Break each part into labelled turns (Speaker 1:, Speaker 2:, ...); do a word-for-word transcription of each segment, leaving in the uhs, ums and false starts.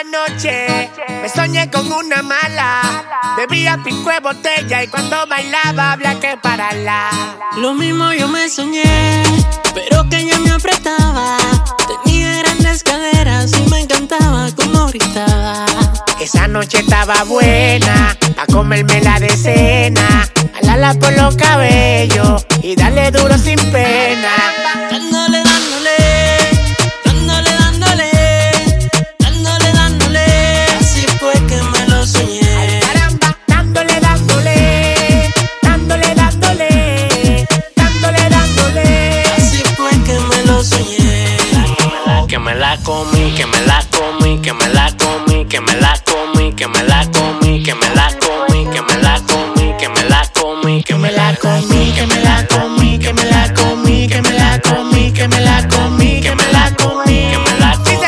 Speaker 1: Anoche me soñé con una mala, bebía pico de botella y cuando bailaba había que pararla.
Speaker 2: Lo mismo yo me soñé, pero que ella me apretaba. Tenía grandes caderas y me encantaba como gritaba.
Speaker 1: Esa noche estaba buena, pa' comerme la decena, alala por los cabellos y darle duro sin pena.
Speaker 2: Dándole, dándole, dándole, dándole, dándole, dándole. Así fue que me lo soñé.
Speaker 1: Caramba, dándole, dándole, dándole, dándole, dándole, dándole.
Speaker 2: Así fue que me lo soñé.
Speaker 3: Que me la comí, que me la comí, que me la comí, que me la comí, que me la comí, que me la comí, que me la comí, que me la comí, que me la comí,
Speaker 1: que me la comí, que me la comí, que me la comí, que me la comí, que me la comí,
Speaker 3: que me la comí.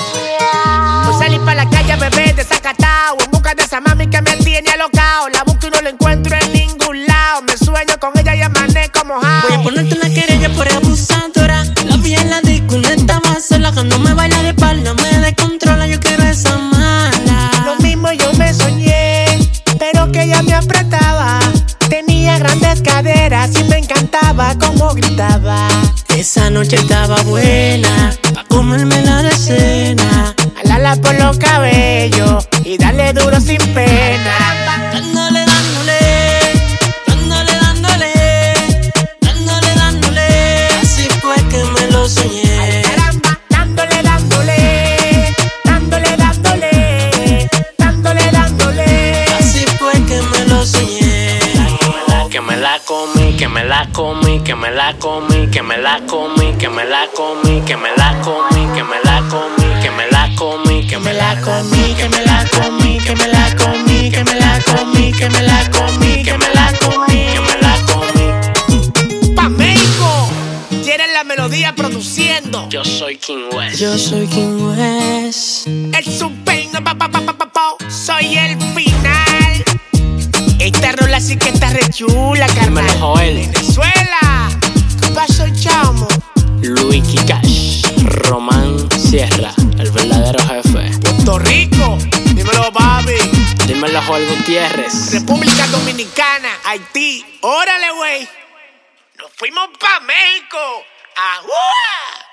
Speaker 1: Hoy salí pa' la calle, bebé, desacatao, en busca de esa mami que me tiene alocao. La busco y no la encuentro en ningún lado. Me sueño con ella y amanezco mojao.
Speaker 2: Voy a ponerte una querella por abusadora. La vi en la disco y no estaba sola. Cuando me baila de espalda me descontrola. Yo quiero esa mala.
Speaker 1: Lo mismo yo me soñé, pero que ella me apretaba. Tenía grandes caderas y me encantaba como gritaba.
Speaker 2: Esa noche estaba buena, pa' comerme la decena.
Speaker 1: Alala por los cabellos y darle duro sin pena.
Speaker 2: Dándole, dándole, dándole, dándole, dándole, dándole. Así fue que me lo soñé.
Speaker 1: Caramba, dándole, dándole, dándole, dándole, dándole, dándole.
Speaker 2: Así fue que me lo soñé.
Speaker 3: Que me la comí, que me la comí, que me la comí, que me la comí, que me la comí, que me la comí, que me la comí, que me la comí, que me la comí,
Speaker 1: que me la comí, que me la comí, que me la comí, que me la comí, que me la comí,
Speaker 3: que me la comí.
Speaker 1: Pa' México, tienen la melodía produciendo.
Speaker 3: Yo soy King West.
Speaker 2: Yo soy King West.
Speaker 1: El super, pa, pa, pa, pa, pa, pa, soy el final. Esta rola sí que está re chula, carnal.
Speaker 3: Dímelo, Joel.
Speaker 1: Venezuela, ¿qué pasó, chamo?
Speaker 3: Luis Cash, Román Sierra, el verdadero jefe.
Speaker 1: Puerto Rico, dímelo, papi.
Speaker 3: Dímelo, Joel Gutiérrez.
Speaker 1: República Dominicana, Haití, órale, güey. Nos fuimos pa' México. ¡Ajúa!